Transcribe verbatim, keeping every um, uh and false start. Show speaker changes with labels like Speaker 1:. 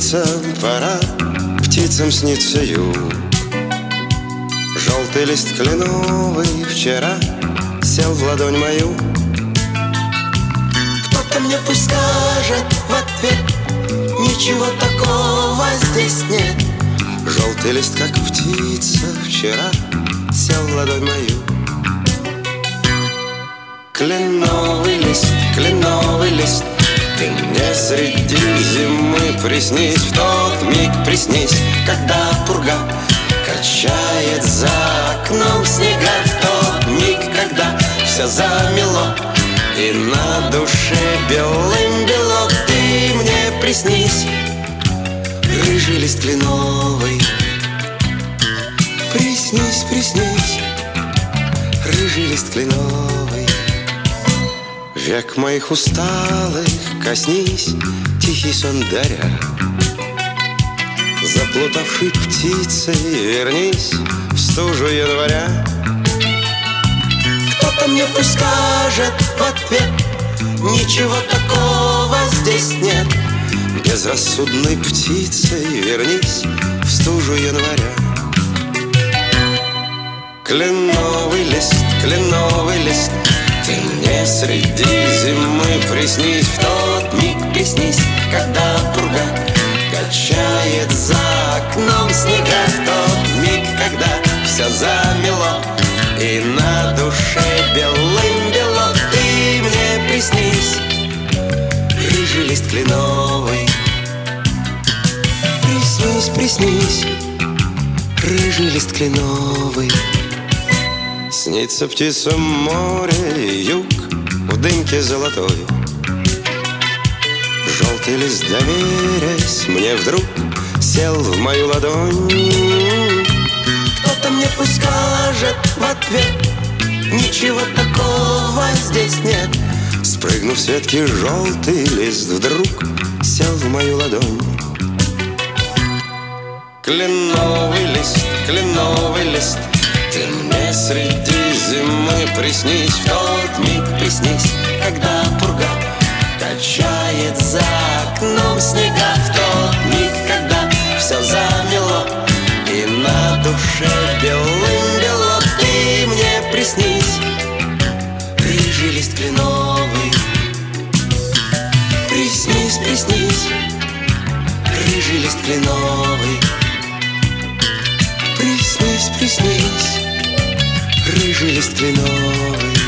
Speaker 1: птицам пора, птицам снится юг. Желтый лист кленовый вчера сел в ладонь мою.
Speaker 2: Кто-то мне пусть скажет в ответ: ничего такого здесь нет.
Speaker 1: Желтый лист, как птица, вчера сел в ладонь мою. Кленовый лист, кленовый лист, ты мне среди зимы приснись. В тот миг приснись, когда пурга качает за окном снега. В тот миг, когда все замело и на душе белым бело, ты мне приснись, рыжий лист кленовый. Приснись, приснись, рыжий лист кленовый. Век моих усталых коснись, тихий сон даря. Заплутавшей птицей вернись в стужу января.
Speaker 2: Кто-то мне пусть скажет в ответ: ничего такого здесь нет.
Speaker 1: Безрассудной птицей вернись в стужу января. Кленовый лист, кленовый лист, ты мне среди зимы приснись. В тот миг приснись, когда пурга качает за окном снега. В тот миг, когда все замело и на душе белым бело, ты мне приснись, рыжий лист кленовый. Приснись, приснись, рыжий лист кленовый. Снится птицам море, юг в дымке золотой. Желтый лист, доверясь мне, вдруг сел в мою ладонь.
Speaker 2: Кто-то мне пусть скажет в ответ: ничего такого здесь нет.
Speaker 1: Спрыгнув с ветки, желтый лист вдруг сел в мою ладонь. Кленовый лист, кленовый лист, ты мне среди зимы приснись. В тот миг приснись, когда пурга качает за окном снега. В тот миг, когда все замело и на душе белым бело, ты мне приснись, рыжий лист кленовый. Приснись, приснись, рыжий лист кленовый. Приснись, приснись, рыжий лист кленовый.